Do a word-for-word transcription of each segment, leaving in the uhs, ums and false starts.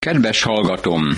Kedves hallgatom!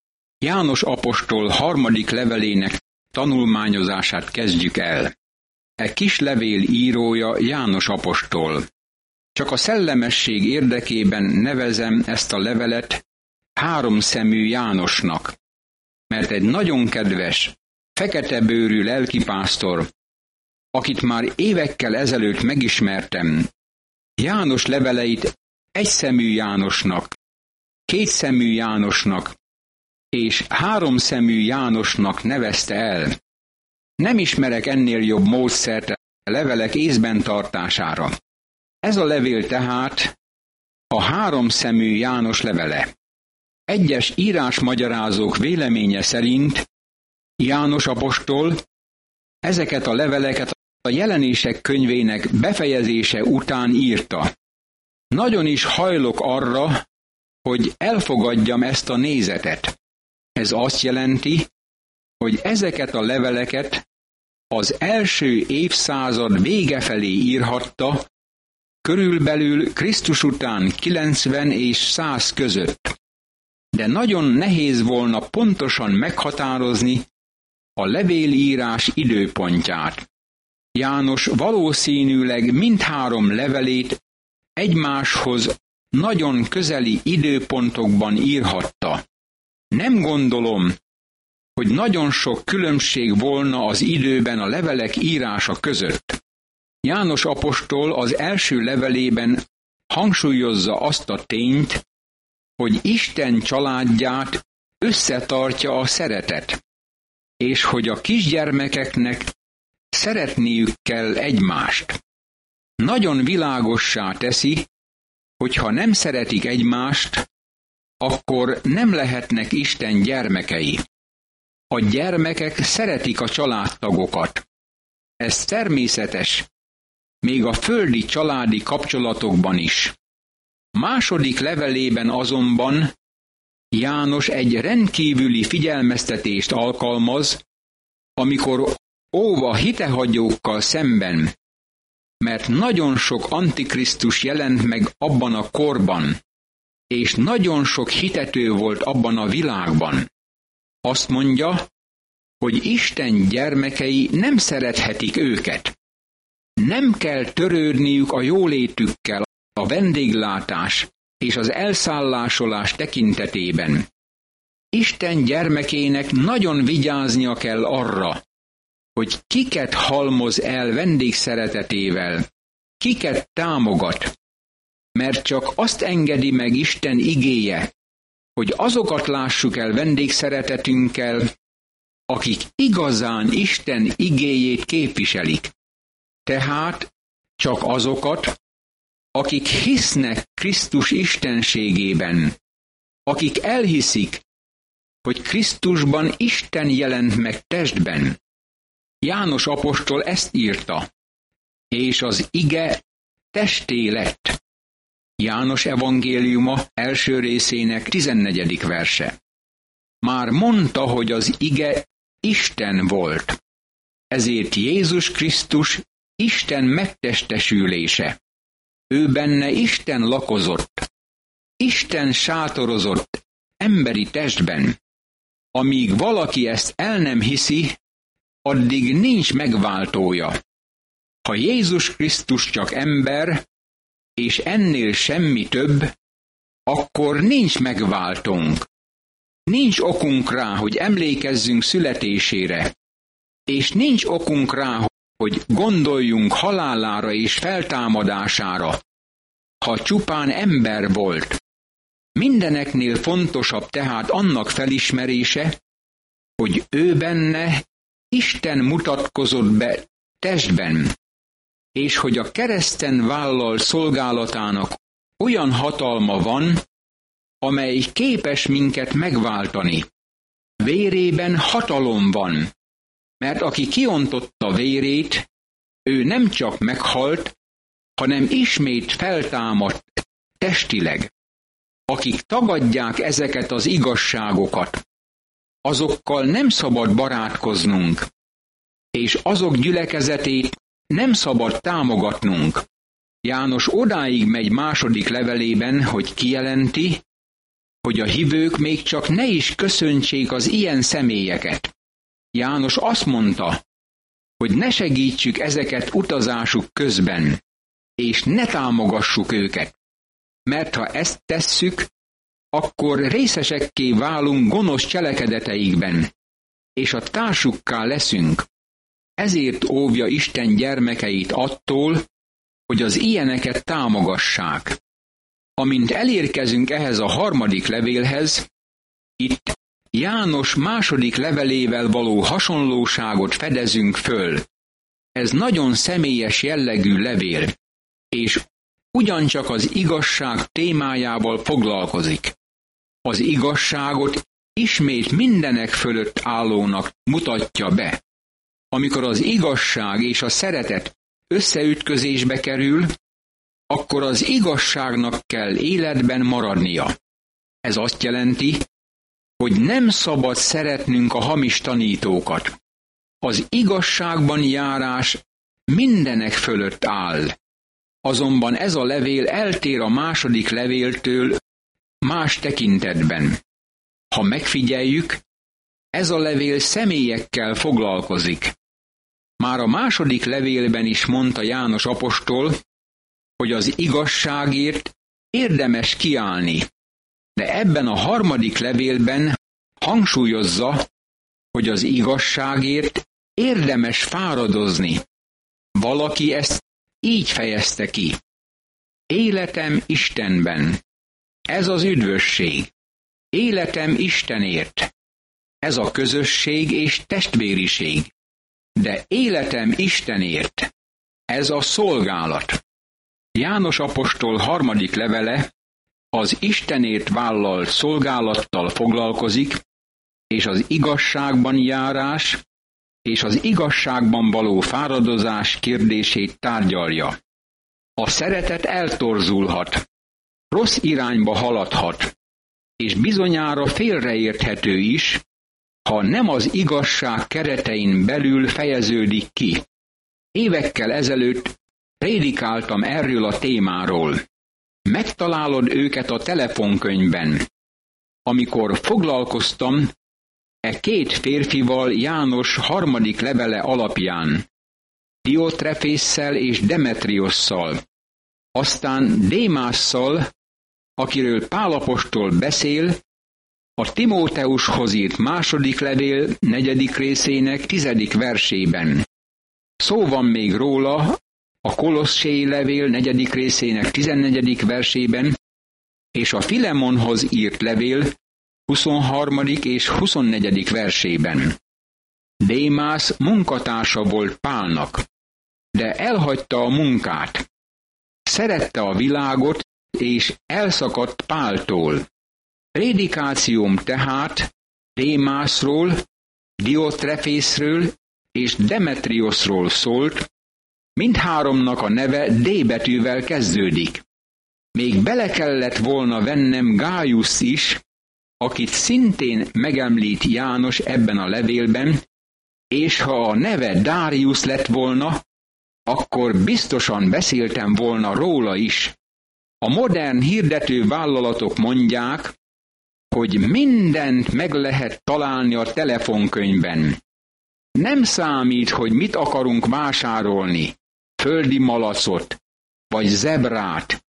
János apostol harmadik levelének tanulmányozását kezdjük el. E kis levél írója János apostol. Csak a szellemesség érdekében nevezem ezt a levelet háromszemű Jánosnak, mert egy nagyon kedves, feketebőrű lelkipásztor, akit már évekkel ezelőtt megismertem, János leveleit egyszemű Jánosnak, kétszemű Jánosnak és háromszemű Jánosnak nevezte el. Nem ismerek ennél jobb módszert a levelek észben tartására. Ez a levél tehát a háromszemű János levele. Egyes írásmagyarázók véleménye szerint János apostol ezeket a leveleket a Jelenések könyvének befejezése után írta. Nagyon is hajlok arra, hogy elfogadjam ezt a nézetet. Ez azt jelenti, hogy ezeket a leveleket az első évszázad vége felé írhatta, körülbelül Krisztus után kilencven és száz között. De nagyon nehéz volna pontosan meghatározni a levélírás időpontját. János valószínűleg mindhárom levelét egymáshoz nagyon közeli időpontokban írhatta. Nem gondolom, hogy nagyon sok különbség volna az időben a levelek írása között. János apostol az első levelében hangsúlyozza azt a tényt, hogy Isten családját összetartja a szeretet, és hogy a kisgyermekeknek szeretniük kell egymást. Nagyon világossá teszi, hogy ha nem szeretik egymást, akkor nem lehetnek Isten gyermekei. A gyermekek szeretik a családtagokat. Ez természetes, még a földi családi kapcsolatokban is. Második levelében azonban János egy rendkívüli figyelmeztetést alkalmaz, amikor óv a hitehagyókkal szemben, mert nagyon sok antikrisztus jelent meg abban a korban, és nagyon sok hitető volt abban a világban. Azt mondja, hogy Isten gyermekei nem szerethetik őket. Nem kell törődniük a jólétükkel a vendéglátás és az elszállásolás tekintetében. Isten gyermekének nagyon vigyáznia kell arra, hogy kiket halmoz el vendégszeretetével, kiket támogat, mert csak azt engedi meg Isten igéje, hogy azokat lássuk el vendégszeretetünkkel, akik igazán Isten igéjét képviselik. Tehát csak azokat, akik hisznek Krisztus istenségében, akik elhiszik, hogy Krisztusban Isten jelent meg testben. János apostol ezt írta, és az ige testé lett. János evangéliuma első részének tizennegyedik verse. Már mondta, hogy az ige Isten volt. Ezért Jézus Krisztus Isten megtestesülése. Ő benne Isten lakozott. Isten sátorozott emberi testben. Amíg valaki ezt el nem hiszi, addig nincs megváltója. Ha Jézus Krisztus csak ember, és ennél semmi több, akkor nincs megváltónk. Nincs okunk rá, hogy emlékezzünk születésére, és nincs okunk rá, hogy gondoljunk halálára és feltámadására, ha csupán ember volt. Mindeneknél fontosabb tehát annak felismerése, hogy ő benne Isten mutatkozott be testben, és hogy a kereszten vállalt szolgálatának olyan hatalma van, amely képes minket megváltani. Vérében hatalom van, mert aki kiontotta vérét, ő nem csak meghalt, hanem ismét feltámadt testileg. Akik tagadják ezeket az igazságokat, azokkal nem szabad barátkoznunk, és azok gyülekezetét nem szabad támogatnunk. János odáig megy második levelében, hogy kijelenti, hogy a hívők még csak ne is köszöntsék az ilyen személyeket. János azt mondta, hogy ne segítsük ezeket utazásuk közben, és ne támogassuk őket, mert ha ezt tesszük, akkor részesekké válunk gonosz cselekedeteikben, és a társukká leszünk. Ezért óvja Isten gyermekeit attól, hogy az ilyeneket támogassák. Amint elérkezünk ehhez a harmadik levélhez, itt János második levelével való hasonlóságot fedezünk föl. Ez nagyon személyes jellegű levél, és ugyancsak az igazság témájával foglalkozik. Az igazságot ismét mindenek fölött állónak mutatja be. Amikor az igazság és a szeretet összeütközésbe kerül, akkor az igazságnak kell életben maradnia. Ez azt jelenti, hogy nem szabad szeretnünk a hamis tanítókat. Az igazságban járás mindenek fölött áll. Azonban ez a levél eltér a második levéltől más tekintetben. Ha megfigyeljük, ez a levél személyekkel foglalkozik. Már a második levélben is mondta János apostol, hogy az igazságért érdemes kiállni. De ebben a harmadik levélben hangsúlyozza, hogy az igazságért érdemes fáradozni. Valaki ezt így fejezte ki. Életem Istenben. Ez az üdvösség. Életem Istenért. Ez a közösség és testvériség. De életem Istenért. Ez a szolgálat. János apostol harmadik levele az Istenért vállalt szolgálattal foglalkozik, és az igazságban járás és az igazságban való fáradozás kérdését tárgyalja. A szeretet eltorzulhat, rossz irányba haladhat, és bizonyára félreérthető is, ha nem az igazság keretein belül fejeződik ki. Évekkel ezelőtt prédikáltam erről a témáról. Megtalálod őket a telefonkönyvben. Amikor foglalkoztam e két férfival János harmadik levele alapján, Diotrefésszel és Demetriosszal, aztán Démásszal, akiről Pál apostol beszél, a Timóteushoz írt második levél negyedik részének tizedik versében. Szó van még róla a Kolosszéi levél negyedik részének tizennegyedik versében, és a Filemonhoz írt levél huszonharmadik és huszonnegyedik versében. Démász munkatársa volt Pálnak, de elhagyta a munkát. Szerette a világot, és elszakadt Páltól. Prédikációm tehát Démászról, Diotrefészről és Demetrioszról szólt, mindháromnak a neve D betűvel kezdődik. Még bele kellett volna vennem Gájusz is, akit szintén megemlít János ebben a levélben, és ha a neve Dáriusz lett volna, akkor biztosan beszéltem volna róla is. A modern hirdető vállalatok mondják, hogy mindent meg lehet találni a telefonkönyvben. Nem számít, hogy mit akarunk vásárolni, földi malacot, vagy zebrát,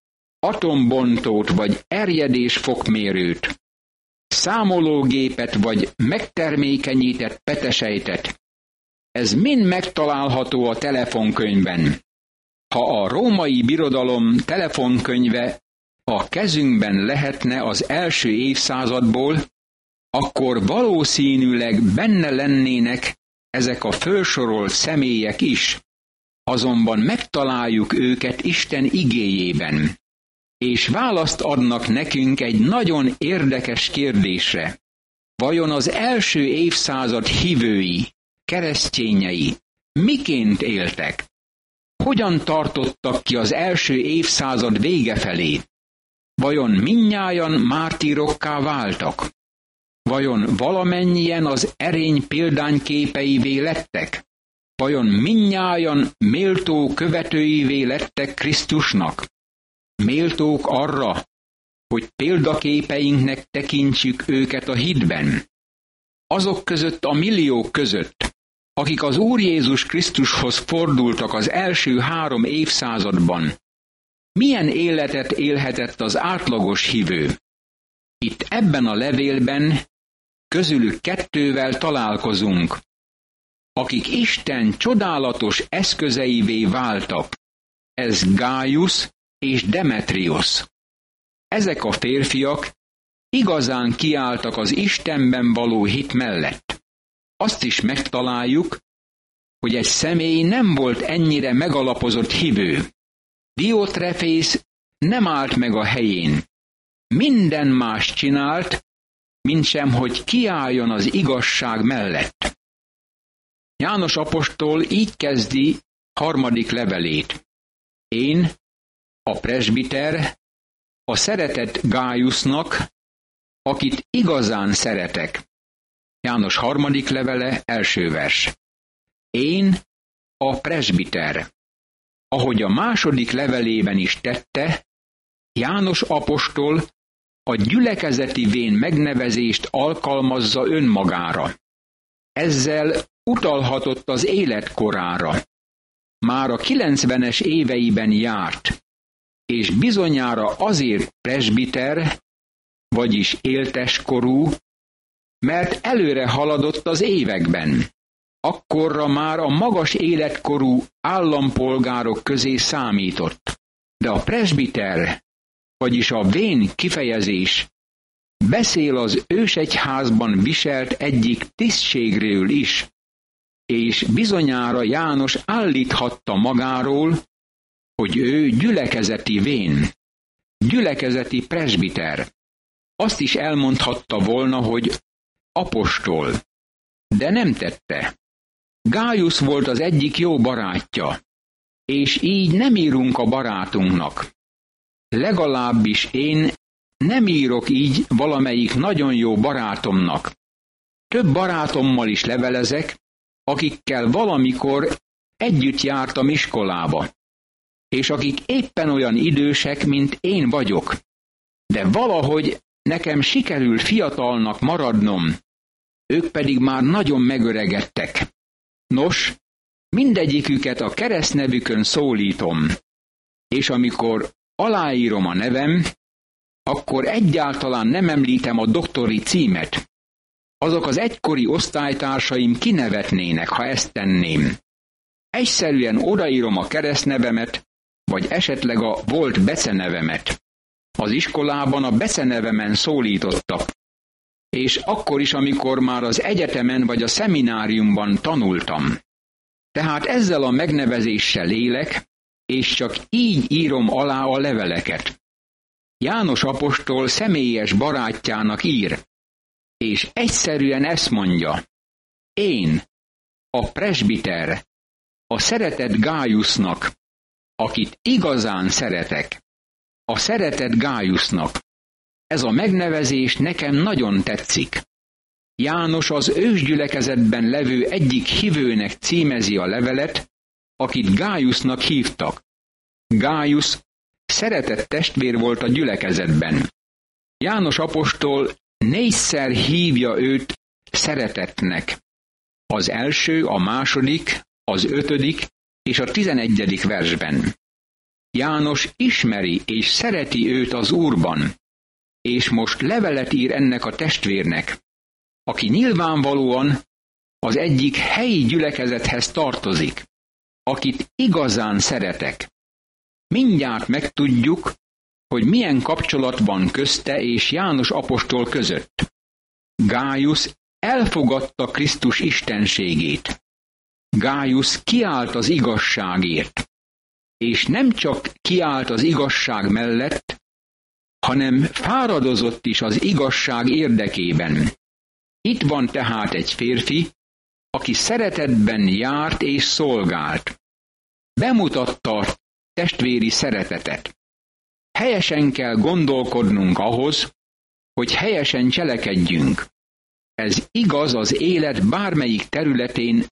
atombontót, vagy erjedésfokmérőt, számológépet, vagy megtermékenyített petesejtet. Ez mind megtalálható a telefonkönyvben. Ha a római birodalom telefonkönyve a kezünkben lehetne az első évszázadból, akkor valószínűleg benne lennének ezek a fölsorolt személyek is. Azonban megtaláljuk őket Isten igéjében, és választ adnak nekünk egy nagyon érdekes kérdésre. Vajon az első évszázad hívői, keresztényei miként éltek? Hogyan tartottak ki az első évszázad vége felé? Vajon mindnyájan mártírokká váltak? Vajon valamennyien az erény példányképeivé lettek? Vajon mindnyájan méltó követőivé lettek Krisztusnak? Méltók arra, hogy példaképeinknek tekintsük őket a hitben. Azok között a milliók között, akik az Úr Jézus Krisztushoz fordultak az első három évszázadban, milyen életet élhetett az átlagos hívő? Itt ebben a levélben közülük kettővel találkozunk, akik Isten csodálatos eszközeivé váltak. Ez Gájusz és Demetriusz. Ezek a férfiak igazán kiálltak az Istenben való hit mellett. Azt is megtaláljuk, hogy egy személy nem volt ennyire megalapozott hívő. Diotrefész nem állt meg a helyén. Minden más csinált, mintsem, hogy kiálljon az igazság mellett. János apostol így kezdi harmadik levelét. Én, a presbiter, a szeretett Gájusznak, akit igazán szeretek. János harmadik levele, első vers. Én, a presbiter. Ahogy a második levelében is tette, János apostol a gyülekezeti vén megnevezést alkalmazza önmagára. Ezzel utalhatott az életkorára. Már a kilencvenes éveiben járt, és bizonyára azért presbiter, vagyis élteskorú, mert előre haladott az években. Akkorra már a magas életkorú állampolgárok közé számított. De a presbiter, vagyis a vén kifejezés beszél az ősegyházban viselt egyik tisztségről is, és bizonyára János állíthatta magáról, hogy ő gyülekezeti vén, gyülekezeti presbiter. Azt is elmondhatta volna, hogy apostol, de nem tette. Gájusz volt az egyik jó barátja, és így nem írunk a barátunknak. Legalábbis én nem írok így valamelyik nagyon jó barátomnak. Több barátommal is levelezek, akikkel valamikor együtt jártam iskolába, és akik éppen olyan idősek, mint én vagyok. De valahogy nekem sikerül fiatalnak maradnom, ők pedig már nagyon megöregedtek. Nos, mindegyiküket a keresztnevükön szólítom, és amikor aláírom a nevem, akkor egyáltalán nem említem a doktori címet. Azok az egykori osztálytársaim kinevetnének, ha ezt tenném. Egyszerűen odaírom a keresztnevemet, vagy esetleg a volt becenevemet. Az iskolában a becenevemen szólítottak, és akkor is, amikor már az egyetemen vagy a szemináriumban tanultam. Tehát ezzel a megnevezéssel élek, és csak így írom alá a leveleket. János apostol személyes barátjának ír, és egyszerűen ezt mondja: én, a presbiter, a szeretett Gájusznak, akit igazán szeretek, a szeretett Gájusznak. Ez a megnevezés nekem nagyon tetszik. János az ősgyülekezetben levő egyik hívőnek címezi a levelet, akit Gájusznak hívtak. Gájusz szeretett testvér volt a gyülekezetben. János apostol négyszer hívja őt szeretettnek. Az első, a második, az ötödik és a tizenegyedik versben. János ismeri és szereti őt az Úrban, és most levelet ír ennek a testvérnek, aki nyilvánvalóan az egyik helyi gyülekezethez tartozik, akit igazán szeretek. Mindjárt megtudjuk, hogy milyen kapcsolat van közte és János apostol között. Gájusz elfogadta Krisztus istenségét. Gájusz kiállt az igazságért, és nem csak kiállt az igazság mellett, hanem fáradozott is az igazság érdekében. Itt van tehát egy férfi, aki szeretetben járt és szolgált. Bemutatta a testvéri szeretetet. Helyesen kell gondolkodnunk ahhoz, hogy helyesen cselekedjünk. Ez igaz az élet bármelyik területén,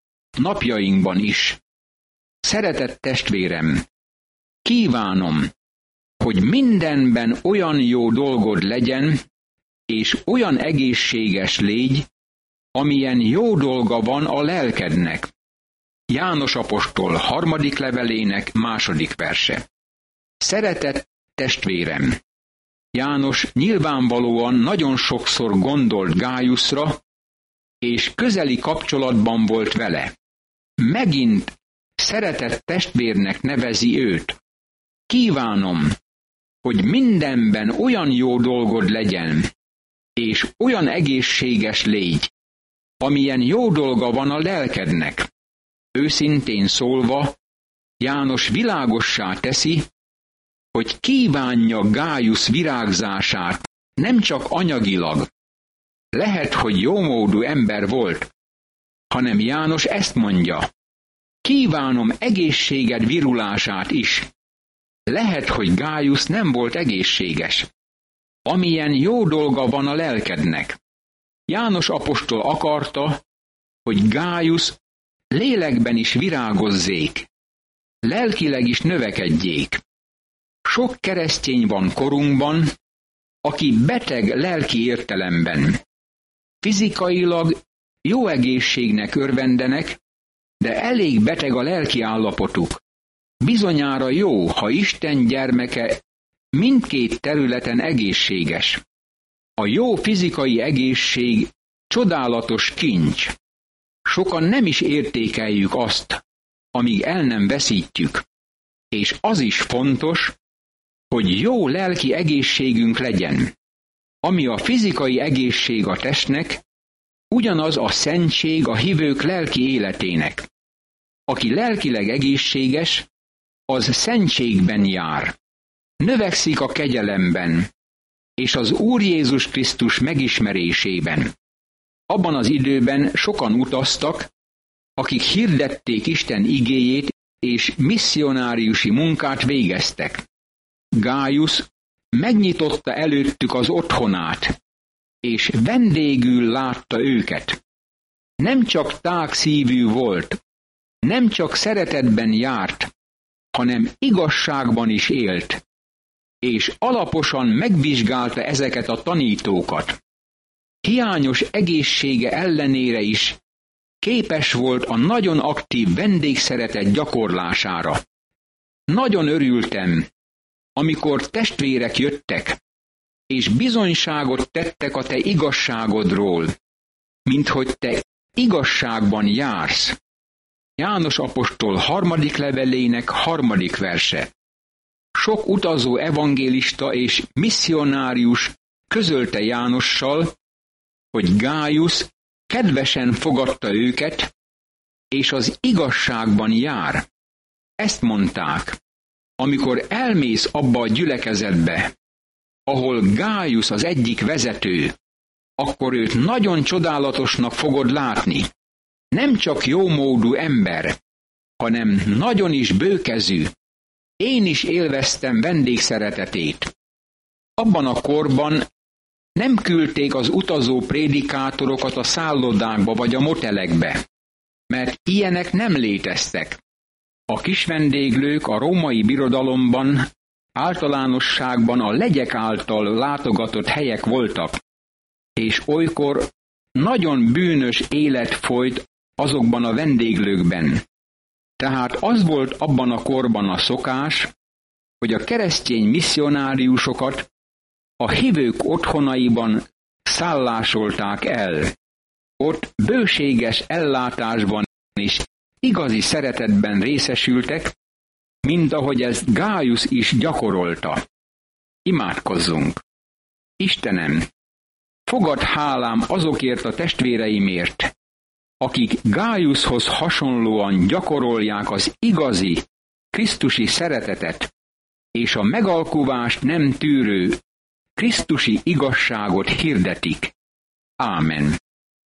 napjainkban is. Szeretett testvérem, kívánom, hogy mindenben olyan jó dolgod legyen, és olyan egészséges légy, amilyen jó dolga van a lelkednek. János apostol harmadik levelének második verse. Szeretett testvérem! János nyilvánvalóan nagyon sokszor gondolt Gájuszra, és közeli kapcsolatban volt vele. Megint szeretett testvérnek nevezi őt. Kívánom, hogy mindenben olyan jó dolgod legyen, és olyan egészséges légy, amilyen jó dolga van a lelkednek. Őszintén szólva, János világossá teszi, hogy kívánja Gájusz virágzását, nem csak anyagilag. Lehet, hogy jómódú ember volt, hanem János ezt mondja: kívánom egészséged virulását is. Lehet, hogy Gájusz nem volt egészséges. Amilyen jó dolga van a lelkednek. János apostol akarta, hogy Gájusz lélekben is virágozzék, lelkileg is növekedjék. Sok keresztény van korunkban, aki beteg lelki értelemben. Fizikailag jó egészségnek örvendenek, de elég beteg a lelki állapotuk. Bizonyára jó, ha Isten gyermeke mindkét területen egészséges. A jó fizikai egészség csodálatos kincs. Sokan nem is értékeljük azt, amíg el nem veszítjük. És az is fontos, hogy jó lelki egészségünk legyen. Ami a fizikai egészség a testnek, ugyanaz a szentség a hívők lelki életének. Aki lelkileg egészséges, az szentségben jár. Növekszik a kegyelemben, és az Úr Jézus Krisztus megismerésében. Abban az időben sokan utaztak, akik hirdették Isten igéjét, és misszionáriusi munkát végeztek. Gájusz megnyitotta előttük az otthonát, és vendégül látta őket. Nem csak tágszívű volt, nem csak szeretetben járt, hanem igazságban is élt, és alaposan megvizsgálta ezeket a tanítókat. Hiányos egészsége ellenére is képes volt a nagyon aktív vendégszeretet gyakorlására. Nagyon örültem, amikor testvérek jöttek, és bizonyságot tettek a te igazságodról, minthogy te igazságban jársz. János apostol harmadik levelének harmadik verse. Sok utazó evangélista és misszionárius közölte Jánossal, hogy Gájusz kedvesen fogadta őket, és az igazságban jár. Ezt mondták: amikor elmész abba a gyülekezetbe, ahol Gájusz az egyik vezető, akkor őt nagyon csodálatosnak fogod látni. Nem csak jómódú ember, hanem nagyon is bőkezű. Én is élveztem vendégszeretetét. Abban a korban nem küldték az utazó prédikátorokat a szállodákba vagy a motelekbe, mert ilyenek nem léteztek. A kis vendéglők a római birodalomban általánosságban a legyek által látogatott helyek voltak, és olykor nagyon bűnös élet folyt azokban a vendéglőkben. Tehát az volt abban a korban a szokás, hogy a keresztény misszionáriusokat a hívők otthonaiban szállásolták el. Ott bőséges ellátásban és igazi szeretetben részesültek, mint ahogy ezt Gájusz is gyakorolta. Imádkozzunk! Istenem, fogadd hálám azokért a testvéreimért, akik Gájuszhoz hasonlóan gyakorolják az igazi, krisztusi szeretetet, és a megalkuvást nem tűrő, krisztusi igazságot hirdetik. Ámen.